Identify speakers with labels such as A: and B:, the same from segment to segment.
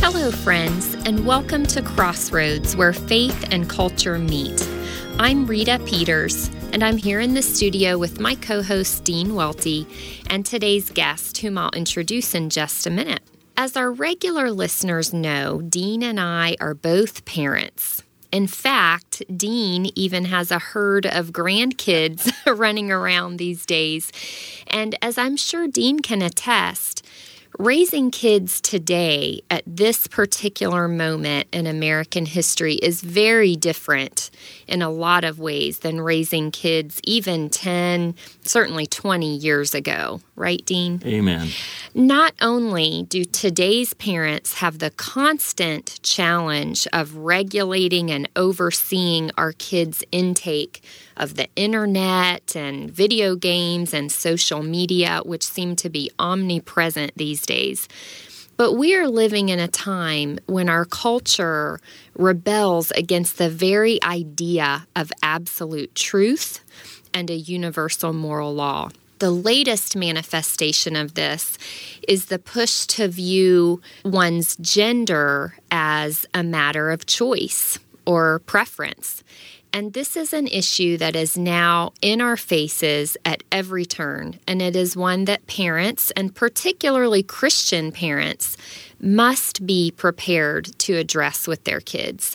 A: Hello, friends, and welcome to Crossroads, where faith and culture meet. I'm Rita Peters, and I'm here in the studio with my co-host, Dean Welty, and today's guest, whom I'll introduce in just a minute. As our regular listeners know, Dean and I are both parents. In fact, Dean even has a herd of grandkids running around these days. And as I'm sure Dean can attest, raising kids today at this particular moment in American history is very different in a lot of ways than raising kids even 10, certainly 20 years ago. Right, Dean?
B: Amen.
A: Not only do today's parents have the constant challenge of regulating and overseeing our kids' intake of the internet and video games and social media, which seem to be omnipresent these days, but we are living in a time when our culture rebels against the very idea of absolute truth and a universal moral law. The latest manifestation of this is the push to view one's gender as a matter of choice or preference. And this is an issue that is now in our faces at every turn, and it is one that parents, and particularly Christian parents, must be prepared to address with their kids.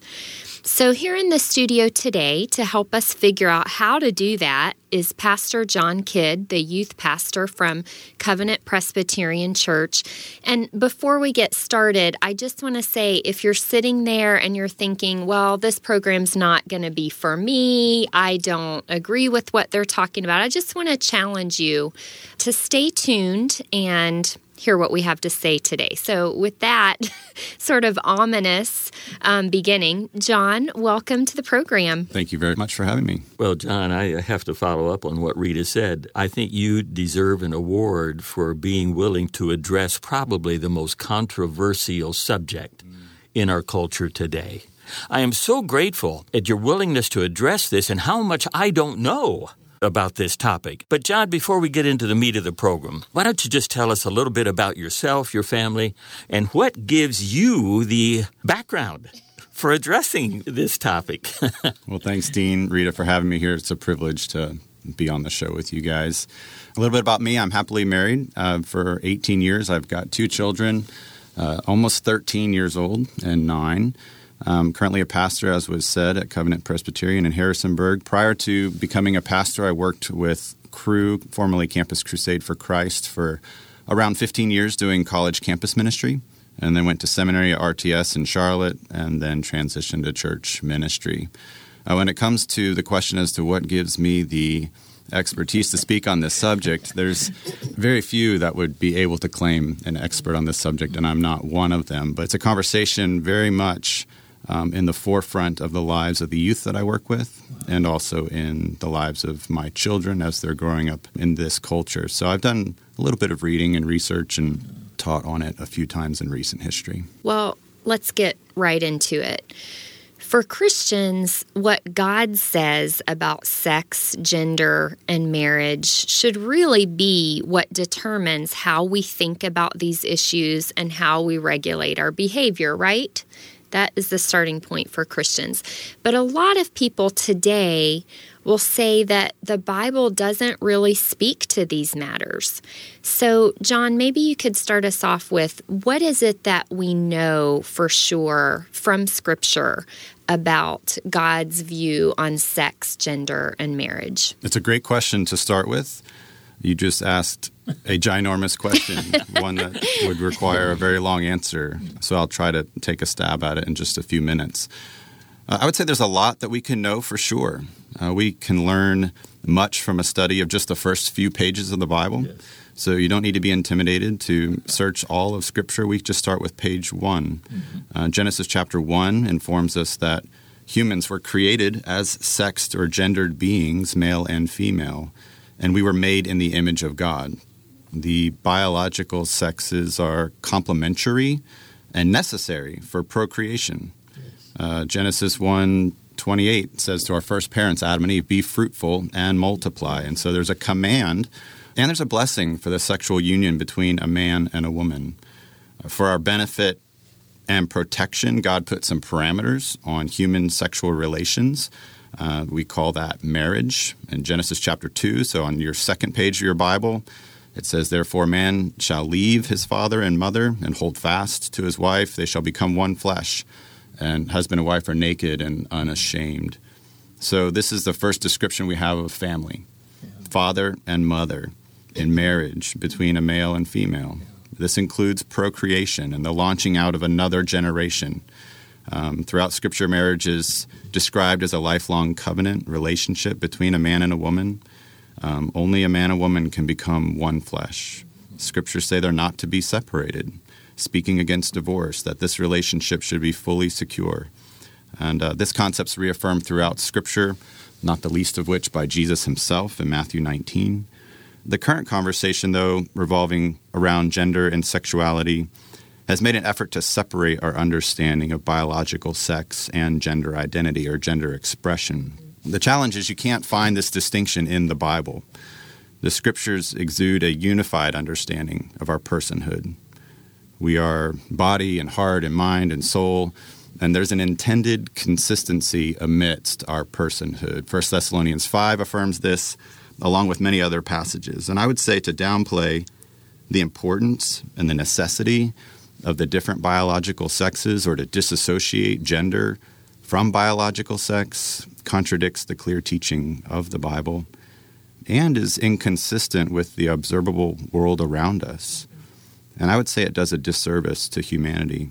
A: So here in the studio today to help us figure out how to do that is Pastor John Kidd, the youth pastor from Covenant Presbyterian Church. And before we get started, I just want to say, if you're sitting there and you're thinking, well, this program's not going to be for me, I don't agree with what they're talking about, I just want to challenge you to stay tuned and hear what we have to say today. So with that sort of ominous beginning, John, welcome to the program.
C: Thank you very much for having me.
B: Well, John, I have to follow up on what Rita said. I think you deserve an award for being willing to address probably the most controversial subject in our culture today. I am so grateful at your willingness to address this and how much I don't know about this topic. But John, before we get into the meat of the program, why don't you just tell us a little bit about yourself, your family, and what gives you the background for addressing this topic?
C: Well, thanks, Dean, Rita, for having me here. It's a privilege to be on the show with you guys. A little bit about me. I'm happily married for 18 years. I've got 2 children, almost 13 years old and 9. I'm currently a pastor, as was said, at Covenant Presbyterian in Harrisonburg. Prior to becoming a pastor, I worked with Cru, formerly Campus Crusade for Christ, for around 15 years doing college campus ministry, and then went to seminary at RTS in Charlotte, and then transitioned to church ministry. When it comes to the question as to what gives me the expertise to speak on this subject, there's very few that would be able to claim an expert on this subject, and I'm not one of them. But it's a conversation very much in the forefront of the lives of the youth that I work with, and also in the lives of my children as they're growing up in this culture. So I've done a little bit of reading and research and taught on it a few times in recent history.
A: Well, let's get right into it. For Christians, what God says about sex, gender, and marriage should really be what determines how we think about these issues and how we regulate our behavior, right? That is the starting point for Christians. But a lot of people today will say that the Bible doesn't really speak to these matters. So, John, maybe you could start us off with, what is it that we know for sure from Scripture about God's view on sex, gender, and marriage?
C: It's a great question to start with. You just asked a ginormous question, one that would require a very long answer. So I'll try to take a stab at it in just a few minutes. I would say there's a lot that we can know for sure. We can learn much from a study of just the first few pages of the Bible. Yes. So you don't need to be intimidated to search all of Scripture. We just start with page 1. Genesis chapter 1 informs us that humans were created as sexed or gendered beings, male and female, and we were made in the image of God. The biological sexes are complementary and necessary for procreation. Genesis 1:28 says to our first parents, Adam and Eve, be fruitful and multiply. And so there's a command and there's a blessing for the sexual union between a man and a woman. For our benefit, and protection, God put some parameters on human sexual relations. We call that marriage in Genesis chapter 2. So on your second page of your Bible, it says, "Therefore man shall leave his father and mother and hold fast to his wife. They shall become one flesh. And husband and wife are naked and unashamed." So this is the first description we have of family. Father and mother in marriage between a male and female. This includes procreation and the launching out of another generation. Throughout Scripture, marriage is described as a lifelong covenant relationship between a man and a woman. Only a man and woman can become one flesh. Scriptures say they're not to be separated, speaking against divorce, that this relationship should be fully secure. And this concept's reaffirmed throughout Scripture, not the least of which by Jesus himself in Matthew 19. The current conversation, though, revolving around gender and sexuality, has made an effort to separate our understanding of biological sex and gender identity or gender expression. The challenge is you can't find this distinction in the Bible. The Scriptures exude a unified understanding of our personhood. We are body and heart and mind and soul, and there's an intended consistency amidst our personhood. 1 Thessalonians 5 affirms this, along with many other passages. And I would say to downplay the importance and the necessity of the different biological sexes or to disassociate gender from biological sex contradicts the clear teaching of the Bible and is inconsistent with the observable world around us. And I would say it does a disservice to humanity.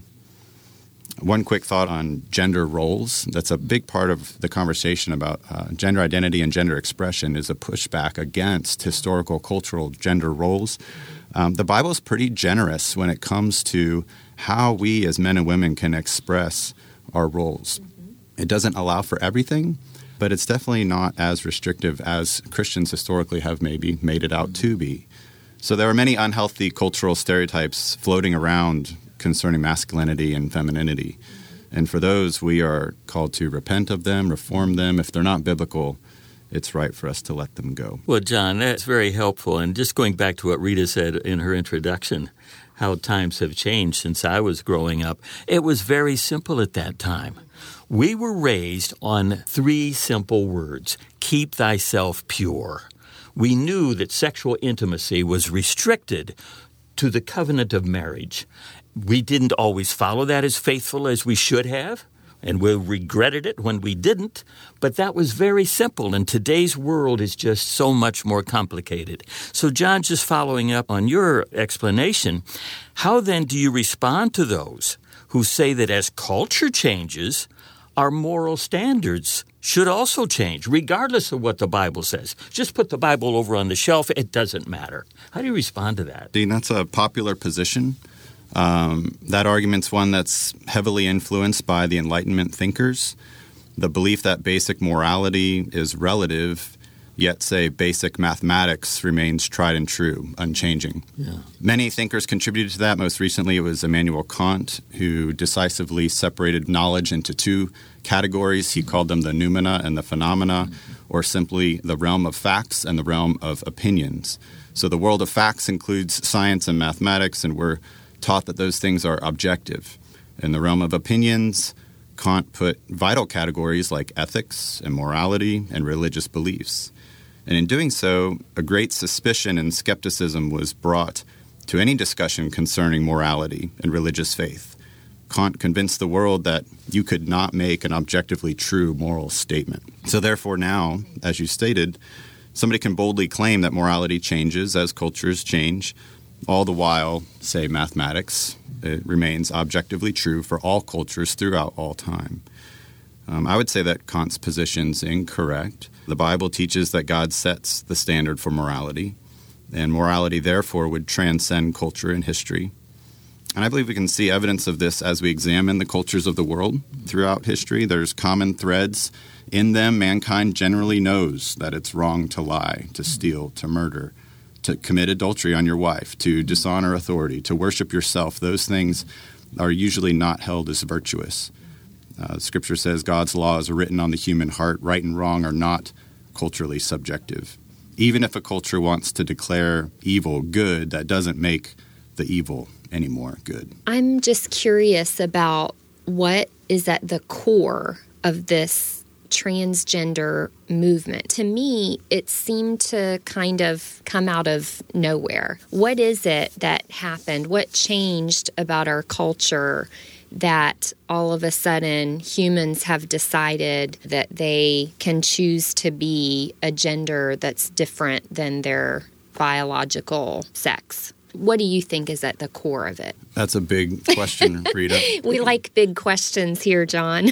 C: One quick thought on gender roles. That's a big part of the conversation about gender identity and gender expression is a pushback against historical cultural gender roles. The Bible is pretty generous when it comes to how we as men and women can express our roles. It doesn't allow for everything, but it's definitely not as restrictive as Christians historically have maybe made it out to be. So there are many unhealthy cultural stereotypes floating around concerning masculinity and femininity. And for those, we are called to repent of them, reform them. If they're not biblical, it's right for us to let them go.
B: Well, John, that's very helpful. And just going back to what Rita said in her introduction, how times have changed since I was growing up, it was very simple at that time. We were raised on 3 simple words: keep thyself pure. We knew that sexual intimacy was restricted to the covenant of marriage. We didn't always follow that as faithful as we should have, and we regretted it when we didn't, but that was very simple, and today's world is just so much more complicated. So, John, just following up on your explanation, how then do you respond to those who say that as culture changes, our moral standards should also change, regardless of what the Bible says? Just put the Bible over on the shelf, it doesn't matter. How do you respond to that?
C: Dean, that's a popular position. That argument's one that's heavily influenced by the Enlightenment thinkers. The belief that basic morality is relative, yet, say, basic mathematics remains tried and true, unchanging.
B: Yeah.
C: Many thinkers contributed to that. Most recently, it was Immanuel Kant, who decisively separated knowledge into 2 categories. He called them the noumena and the phenomena, or simply the realm of facts and the realm of opinions. So the world of facts includes science and mathematics, and we're taught that those things are objective. In the realm of opinions, Kant put vital categories like ethics and morality and religious beliefs. And in doing so, a great suspicion and skepticism was brought to any discussion concerning morality and religious faith. Kant convinced the world that you could not make an objectively true moral statement. So therefore now, as you stated, somebody can boldly claim that morality changes as cultures change, all the while, say, mathematics, it remains objectively true for all cultures throughout all time. I would say that Kant's position's incorrect. The Bible teaches that God sets the standard for morality, and morality, therefore, would transcend culture and history. And I believe we can see evidence of this as we examine the cultures of the world throughout history. There's common threads. In them, mankind generally knows that it's wrong to lie, to steal, to murder, to commit adultery on your wife, to dishonor authority, to worship yourself. Those things are usually not held as virtuous. Scripture says God's laws are written on the human heart. Right and wrong are not culturally subjective. Even if a culture wants to declare evil good, that doesn't make the evil anymore good.
A: I'm just curious about what is at the core of this transgender movement. To me, it seemed to kind of come out of nowhere. What is it that happened? What changed about our culture that all of a sudden humans have decided that they can choose to be a gender that's different than their biological sex? What do you think is at the core of it?
C: That's a big question, Rita.
A: We like big questions here, John.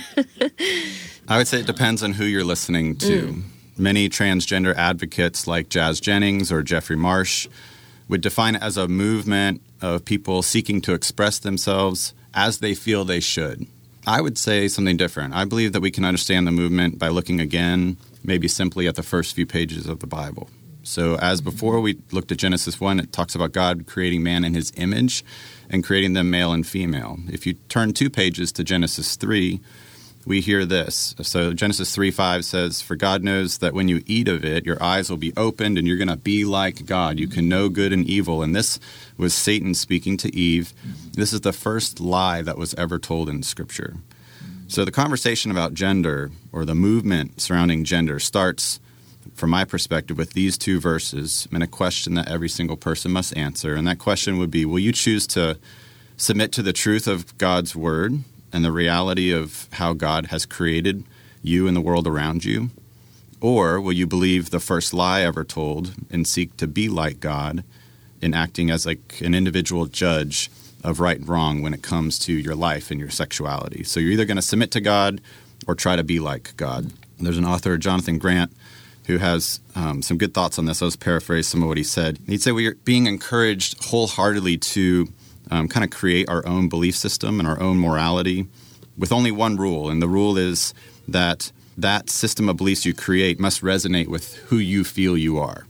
C: I would say it depends on who you're listening to. Many transgender advocates like Jazz Jennings or Jeffrey Marsh would define it as a movement of people seeking to express themselves as they feel they should. I would say something different. I believe that we can understand the movement by looking again, maybe simply at the first few pages of the Bible. So as before we looked at Genesis 1, it talks about God creating man in his image and creating them male and female. If you turn 2 pages to Genesis 3, we hear this. So Genesis 3:5 says, "For God knows that when you eat of it, your eyes will be opened and you're going to be like God. You can know good and evil." And this was Satan speaking to Eve. This is the first lie that was ever told in Scripture. So the conversation about gender, or the movement surrounding gender, starts, from my perspective, with these 2 verses and a question that every single person must answer. And that question would be, will you choose to submit to the truth of God's word and the reality of how God has created you and the world around you? Or will you believe the first lie ever told and seek to be like God in acting as like an individual judge of right and wrong when it comes to your life and your sexuality? So you're either going to submit to God or try to be like God. There's an author, Jonathan Grant, who has some good thoughts on this. I'll just paraphrase some of what he said. He'd say we're being encouraged wholeheartedly to kind of create our own belief system and our own morality with only one rule. And the rule is that that system of beliefs you create must resonate with who you feel you are.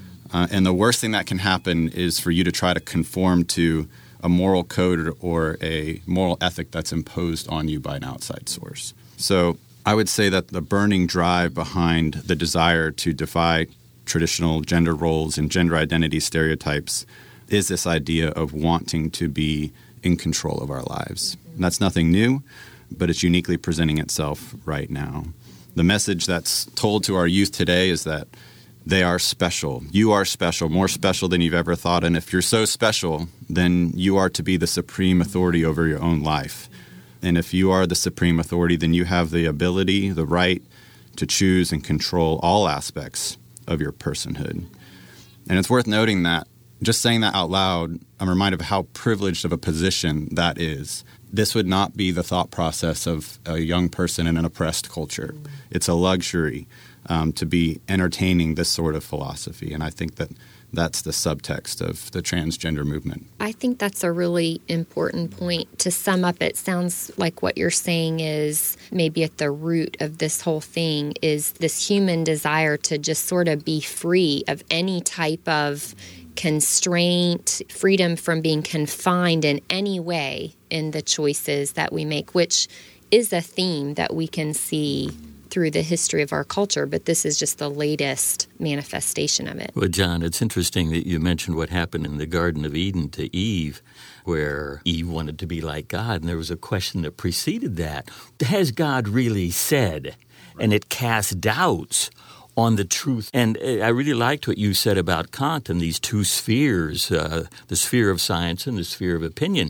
C: And the worst thing that can happen is for you to try to conform to a moral code or a moral ethic that's imposed on you by an outside source. So I would say that the burning drive behind the desire to defy traditional gender roles and gender identity stereotypes is this idea of wanting to be in control of our lives. And that's nothing new, but it's uniquely presenting itself right now. The message that's told to our youth today is that they are special. You are special, more special than you've ever thought. And if you're so special, then you are to be the supreme authority over your own life. And if you are the supreme authority, then you have the ability, the right to choose and control all aspects of your personhood. And it's worth noting that just saying that out loud, I'm reminded of how privileged of a position that is. This would not be the thought process of a young person in an oppressed culture. It's a luxury to be entertaining this sort of philosophy. And I think that that's the subtext of the transgender movement.
A: I think that's a really important point. To sum up, it sounds like what you're saying is maybe at the root of this whole thing is this human desire to just sort of be free of any type of constraint, freedom from being confined in any way in the choices that we make, which is a theme that we can see through the history of our culture, but this is just the latest manifestation of it.
B: Well, John, it's interesting that you mentioned what happened in the Garden of Eden to Eve, where Eve wanted to be like God, and there was a question that preceded that. Has God really said? And it cast doubts on the truth. And I really liked what you said about Kant and these 2 spheres, the sphere of science and the sphere of opinion.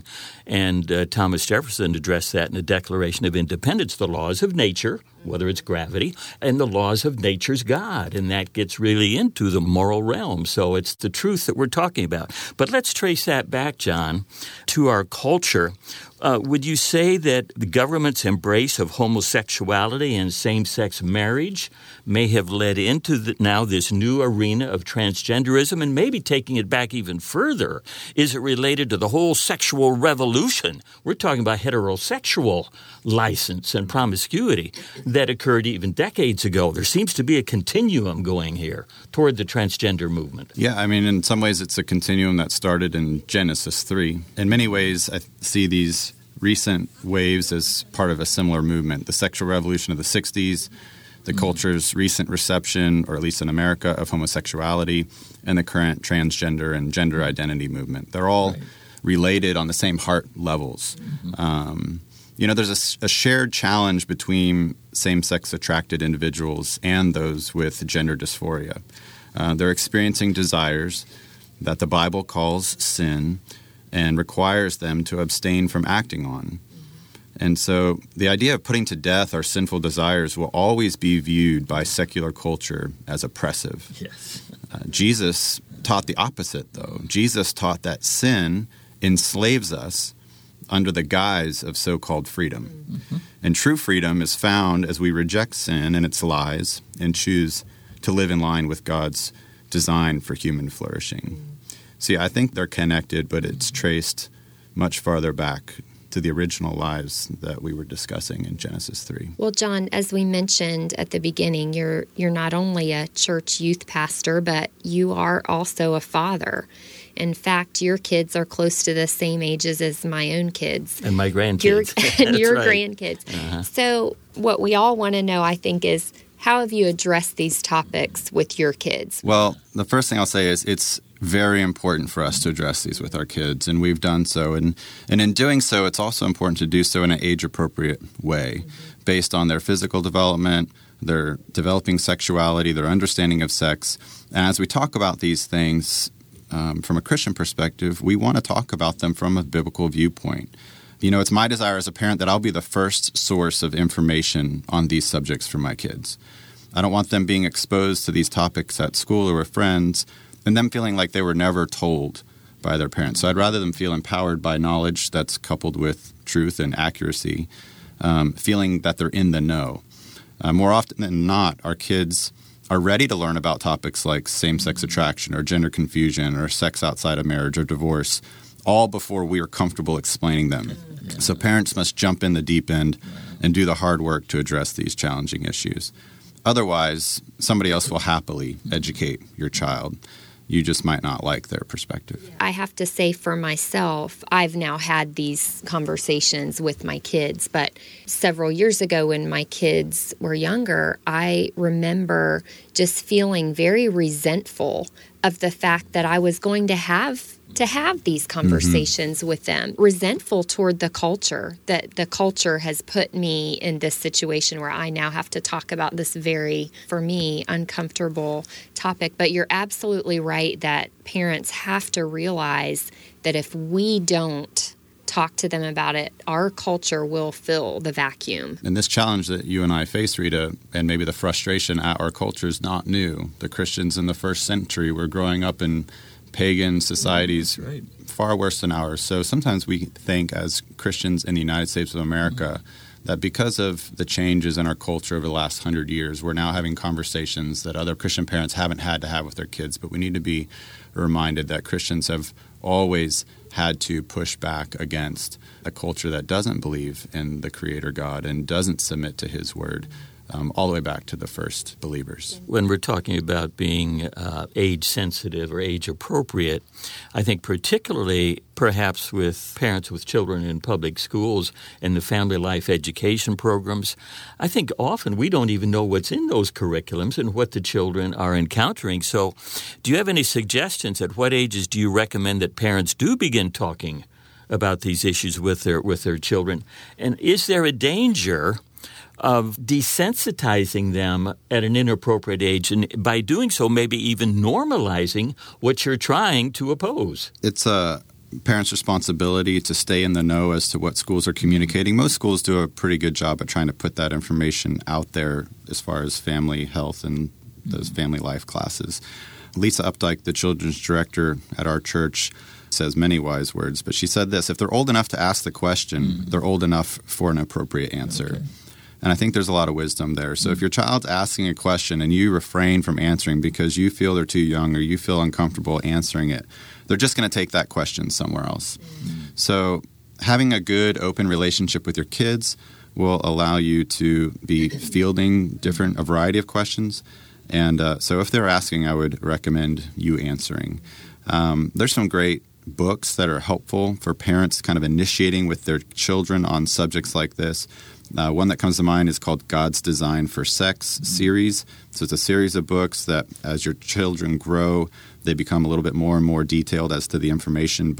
B: And Thomas Jefferson addressed that in the Declaration of Independence, the laws of nature, whether it's gravity, and the laws of nature's God. And that gets really into the moral realm. So it's the truth that we're talking about. But let's trace that back, John, to our culture. Would you say that the government's embrace of homosexuality and same-sex marriage may have led into now this new arena of transgenderism, and maybe taking it back even further? Is it related to the whole sexual revolution? We're talking about heterosexual license and promiscuity that occurred even decades ago. There seems to be a continuum going here toward the transgender movement.
C: Yeah, I mean, in some ways it's a continuum that started in Genesis 3. In many ways, I see these recent waves as part of a similar movement. The sexual revolution of the 60s, the culture's recent reception, or at least in America, of homosexuality, and the current transgender and gender identity movement. They're all related on the same heart levels. There's a shared challenge between same-sex attracted individuals and those with gender dysphoria. They're experiencing desires that the Bible calls sin and requires them to abstain from acting on. And so the idea of putting to death our sinful desires will always be viewed by secular culture as oppressive.
B: Yes.
C: Jesus taught the opposite, though. Jesus taught that sin enslaves us under the guise of so-called freedom. Mm-hmm. And true freedom is found as we reject sin and its lies and choose to live in line with God's design for human flourishing. See, I think they're connected, but it's traced much farther back to the original lives that we were discussing in Genesis 3.
A: Well, John, as we mentioned at the beginning, you're not only a church youth pastor, but you are also a father. In fact, your kids are close to the same ages as my own kids.
B: And my grandkids.
A: Your
B: right.
A: grandkids. Uh-huh. So what we all want to know, I think, is how have you addressed these topics with your kids?
C: Well, the first thing I'll say is it's very important for us to address these with our kids, and we've done so. And in doing so, it's also important to do so in an age-appropriate way, based on their physical development, their developing sexuality, their understanding of sex. And as we talk about these things from a Christian perspective, we want to talk about them from a biblical viewpoint. It's my desire as a parent that I'll be the first source of information on these subjects for my kids. I don't want them being exposed to these topics at school or with friends and them feeling like they were never told by their parents. So I'd rather them feel empowered by knowledge that's coupled with truth and accuracy, feeling that they're in the know. More often than not, our kids are ready to learn about topics like same-sex attraction or gender confusion or sex outside of marriage or divorce, all before we are comfortable explaining them. Yeah. So parents must jump in the deep end and do the hard work to address these challenging issues. Otherwise, somebody else will happily educate your child. You just might not like their perspective.
A: I have to say for myself, I've now had these conversations with my kids, but several years ago when my kids were younger, I remember just feeling very resentful of the fact that I was going to have these conversations with them, resentful toward the culture, that the culture has put me in this situation where I now have to talk about this very, for me, uncomfortable topic. But you're absolutely right that parents have to realize that if we don't talk to them about it, our culture will fill the vacuum.
C: And this challenge that you and I face, Rita, and maybe the frustration at our culture is not new. The Christians in the first century were growing up in pagan societies far worse than ours. So sometimes we think as Christians in the United States of America that because of the changes in our culture over the last 100 years, we're now having conversations that other Christian parents haven't had to have with their kids. But we need to be reminded that Christians have always had to push back against a culture that doesn't believe in the Creator God and doesn't submit to His Word. All the way back to the first believers.
B: When we're talking about being age-sensitive or age-appropriate, I think particularly perhaps with parents with children in public schools and the family life education programs, I think often we don't even know what's in those curriculums and what the children are encountering. So do you have any suggestions? At what ages do you recommend that parents do begin talking about these issues with their children? And is there a danger of desensitizing them at an inappropriate age, and by doing so, maybe even normalizing what you're trying to oppose?
C: It's a parent's responsibility to stay in the know as to what schools are communicating. Most schools do a pretty good job at trying to put that information out there as far as family health and those family life classes. Lisa Updike, the children's director at our church, says many wise words, but she said this: if they're old enough to ask the question, they're old enough for an appropriate answer. Okay. And I think there's a lot of wisdom there. So if your child's asking a question and you refrain from answering because you feel they're too young or you feel uncomfortable answering it, they're just going to take that question somewhere else. So having a good, open relationship with your kids will allow you to be fielding a variety of questions. And so if they're asking, I would recommend you answering. There's some great books that are helpful for parents kind of initiating with their children on subjects like this. One that comes to mind is called God's Design for Sex series. So it's a series of books that as your children grow, they become a little bit more and more detailed as to the information. But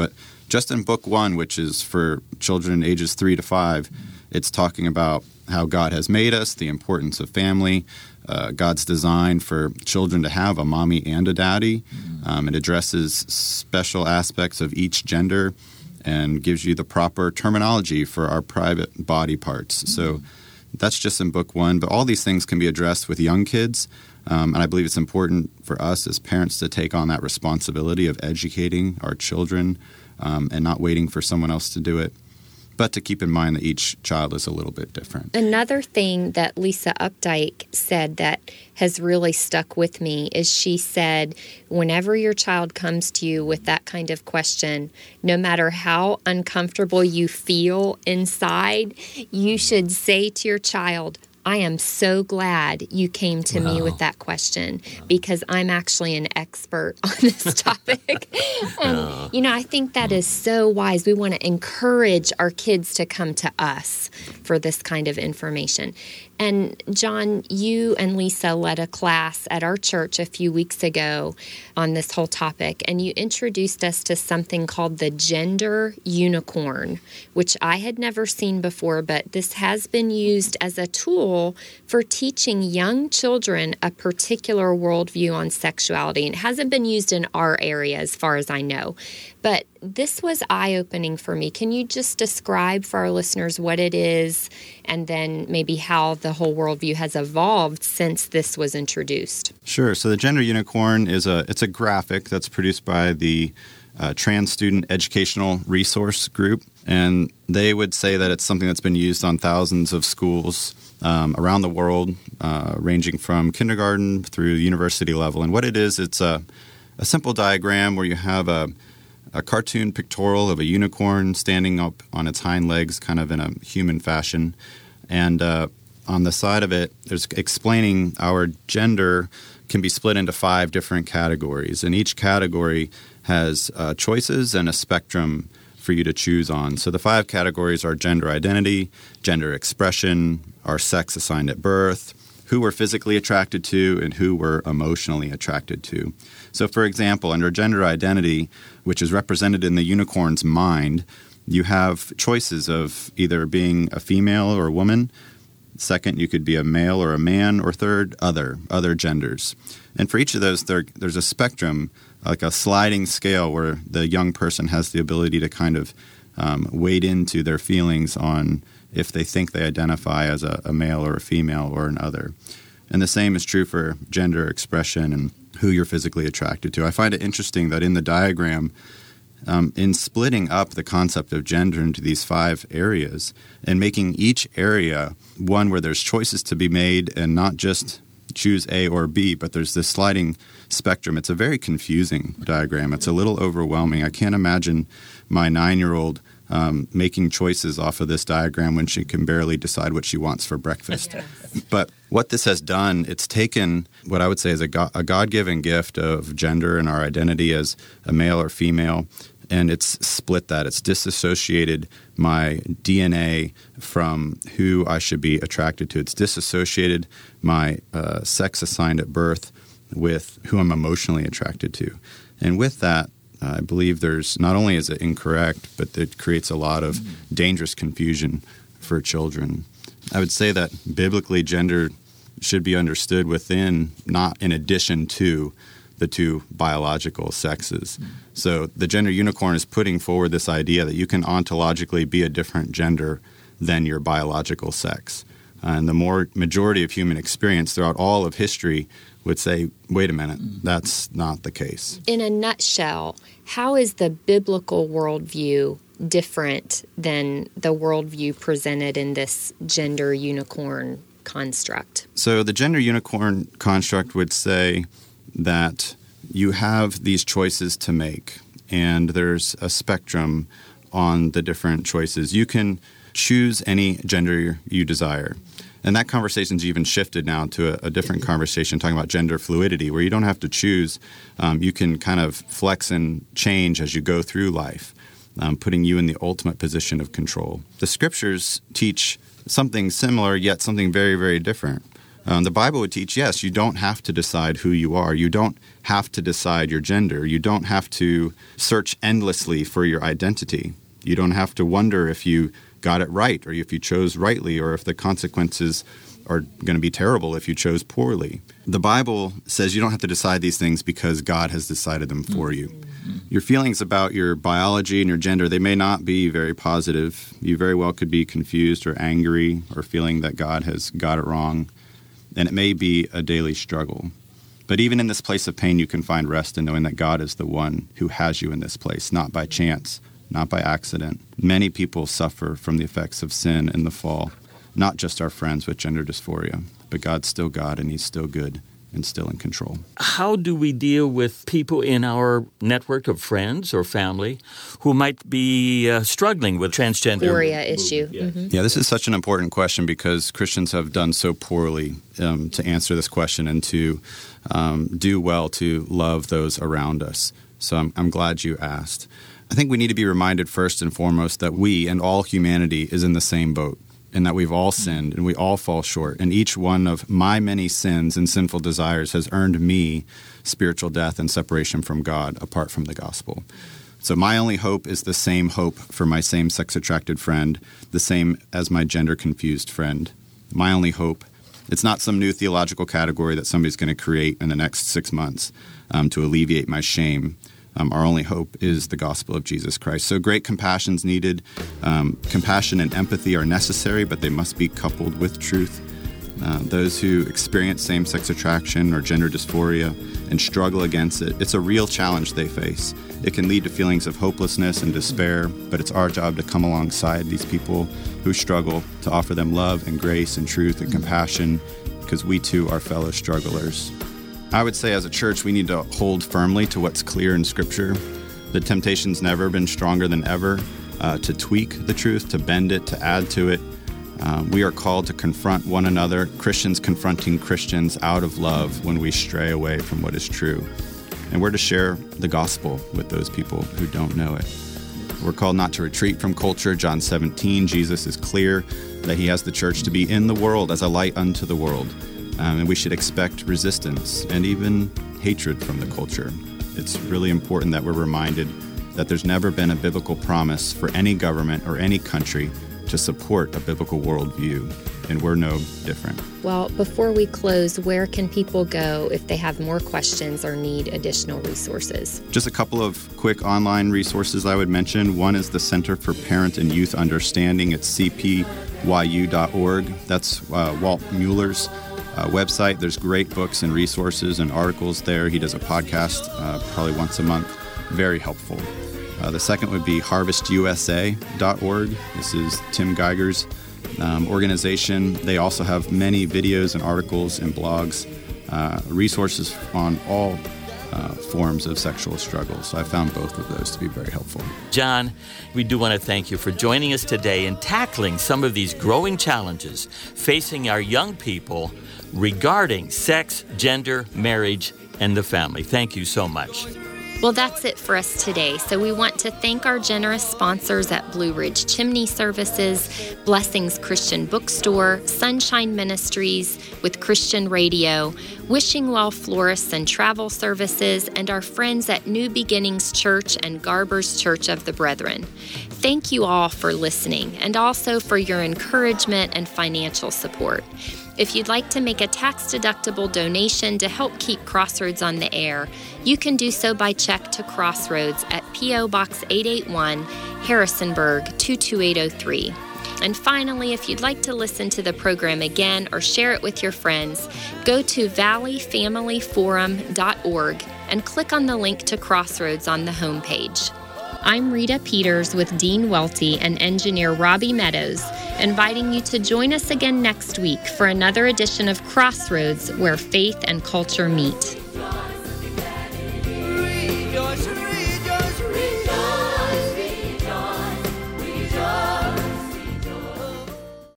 C: just in book 1, which is for children ages 3 to 5, it's talking about how God has made us, the importance of family, God's design for children to have a mommy and a daddy. It addresses special aspects of each gender and gives you the proper terminology for our private body parts. So that's just in book 1. But all these things can be addressed with young kids. And I believe it's important for us as parents to take on that responsibility of educating our children and not waiting for someone else to do it, but to keep in mind that each child is a little bit different.
A: Another thing that Lisa Updike said that has really stuck with me is she said, whenever your child comes to you with that kind of question, no matter how uncomfortable you feel inside, you should say to your child, I am so glad you came to me with that question because I'm actually an expert on this topic. And, I think that is so wise. We want to encourage our kids to come to us for this kind of information. And John, you and Lisa led a class at our church a few weeks ago on this whole topic, and you introduced us to something called the gender unicorn, which I had never seen before, but this has been used as a tool for teaching young children a particular worldview on sexuality. And it hasn't been used in our area as far as I know, but this was eye-opening for me. Can you just describe for our listeners what it is and then maybe how the whole worldview has evolved since this was introduced?
C: Sure. So the Gender Unicorn is a graphic that's produced by the Trans Student Educational Resource Group, and they would say that it's something that's been used on thousands of schools around the world, ranging from kindergarten through the university level. And what it is, it's a simple diagram where you have a cartoon pictorial of a unicorn standing up on its hind legs, kind of in a human fashion. And on the side of it, there's explaining our gender can be split into 5 different categories. And each category has choices and a spectrum for you to choose on. So the 5 categories are gender identity, gender expression, our sex assigned at birth, who we're physically attracted to, and who we're emotionally attracted to. So, for example, under gender identity, which is represented in the unicorn's mind, you have choices of either being a female or a woman. Second, you could be a male or a man. Or third, other genders. And for each of those, there's a spectrum, like a sliding scale where the young person has the ability to kind of wade into their feelings on if they think they identify as a male or a female or an other. And the same is true for gender expression and who you're physically attracted to. I find it interesting that in the diagram, in splitting up the concept of gender into these 5 areas and making each area one where there's choices to be made and not just choose A or B, but there's this sliding spectrum. It's a very confusing diagram. It's a little overwhelming. I can't imagine my 9-year-old making choices off of this diagram when she can barely decide what she wants for breakfast. Yes. But what this has done, it's taken what I would say is a God-given gift of gender and our identity as a male or female, and it's split that. It's disassociated my DNA from who I should be attracted to. It's disassociated my sex assigned at birth with who I'm emotionally attracted to. And with that, I believe there's not only is it incorrect, but it creates a lot of dangerous confusion for children. I would say that biblically gender should be understood within, not in addition to, the 2 biological sexes. So the gender unicorn is putting forward this idea that you can ontologically be a different gender than your biological sex. And the majority of human experience throughout all of history would say, wait a minute, that's not the case.
A: In a nutshell, how is the biblical worldview different than the worldview presented in this gender unicorn construct?
C: So the gender unicorn construct would say that you have these choices to make, and there's a spectrum on the different choices. You can choose any gender you desire. And that conversation's even shifted now to a different conversation talking about gender fluidity, where you don't have to choose. You can kind of flex and change as you go through life, putting you in the ultimate position of control. The scriptures teach something similar, yet something very, very different. The Bible would teach, yes, you don't have to decide who you are. You don't have to decide your gender. You don't have to search endlessly for your identity. You don't have to wonder if you got it right or if you chose rightly or if the consequences are going to be terrible if you chose poorly. The Bible says you don't have to decide these things because God has decided them for you. Your feelings about your biology and your gender, they may not be very positive. You very well could be confused or angry or feeling that God has got it wrong. And it may be a daily struggle. But even in this place of pain, you can find rest in knowing that God is the one who has you in this place, not by chance, not by accident. Many people suffer from the effects of sin and the fall, not just our friends with gender dysphoria, but God's still God and He's still good and still in control.
B: How do we deal with people in our network of friends or family who might be struggling with transgender
A: dysphoria issue?
B: Yeah.
A: Mm-hmm.
C: Yeah, this is such an important question because Christians have done so poorly to answer this question and to do well to love those around us. So I'm glad you asked. I think we need to be reminded first and foremost that we and all humanity is in the same boat, and that we've all sinned and we all fall short. And each one of my many sins and sinful desires has earned me spiritual death and separation from God apart from the gospel. So my only hope is the same hope for my same-sex attracted friend, the same as my gender-confused friend. My only hope, it's not some new theological category that somebody's going to create in the next 6 months to alleviate my shame. Our only hope is the gospel of Jesus Christ. So great compassion is needed. Compassion and empathy are necessary, but they must be coupled with truth. Those who experience same-sex attraction or gender dysphoria and struggle against it, it's a real challenge they face. It can lead to feelings of hopelessness and despair, but it's our job to come alongside these people who struggle, to offer them love and grace and truth and compassion, because we too are fellow strugglers. I would say as a church, we need to hold firmly to what's clear in Scripture. The temptation's never been stronger than ever to tweak the truth, to bend it, to add to it. We are called to confront one another, Christians confronting Christians out of love when we stray away from what is true. And we're to share the gospel with those people who don't know it. We're called not to retreat from culture. John 17, Jesus is clear that He has the church to be in the world as a light unto the world. And we should expect resistance and even hatred from the culture. It's really important that we're reminded that there's never been a biblical promise for any government or any country to support a biblical worldview, and we're no different.
A: Well, before we close, where can people go if they have more questions or need additional resources?
C: Just a couple of quick online resources I would mention. One is the Center for Parent and Youth Understanding. It's cpyu.org. That's Walt Mueller's website. There's great books and resources and articles there. He does a podcast probably once a month. Very helpful. The second would be harvestusa.org. This is Tim Geiger's organization. They also have many videos and articles and blogs, resources on all forms of sexual struggle. So I found both of those to be very helpful.
B: John, we do want to thank you for joining us today and tackling some of these growing challenges facing our young people regarding sex, gender, marriage, and the family. Thank you so much.
A: Well, that's it for us today. So we want to thank our generous sponsors at Blue Ridge Chimney Services, Blessings Christian Bookstore, Sunshine Ministries with Christian Radio, Wishing Well Florists and Travel Services, and our friends at New Beginnings Church and Garber's Church of the Brethren. Thank you all for listening and also for your encouragement and financial support. If you'd like to make a tax-deductible donation to help keep Crossroads on the air, you can do so by check to Crossroads at P.O. Box 881, Harrisonburg 22803. And finally, if you'd like to listen to the program again or share it with your friends, go to valleyfamilyforum.org and click on the link to Crossroads on the homepage. I'm Rita Peters with Dean Welty and engineer Robbie Meadows, inviting you to join us again next week for another edition of Crossroads, where faith and culture meet.